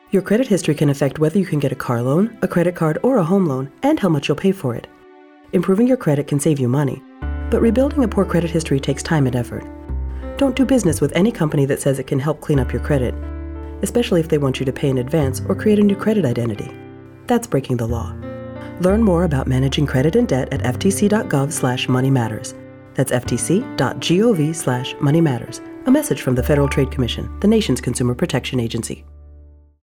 Your credit history can affect whether you can get a car loan, a credit card, or a home loan, and how much you'll pay for it. Improving your credit can save you money, but rebuilding a poor credit history takes time and effort. Don't do business with any company that says it can help clean up your credit, especially if they want you to pay in advance or create a new credit identity. That's breaking the law. Learn more about managing credit and debt at ftc.gov/moneymatters. That's ftc.gov/moneymatters. A message from the Federal Trade Commission, the nation's consumer protection agency.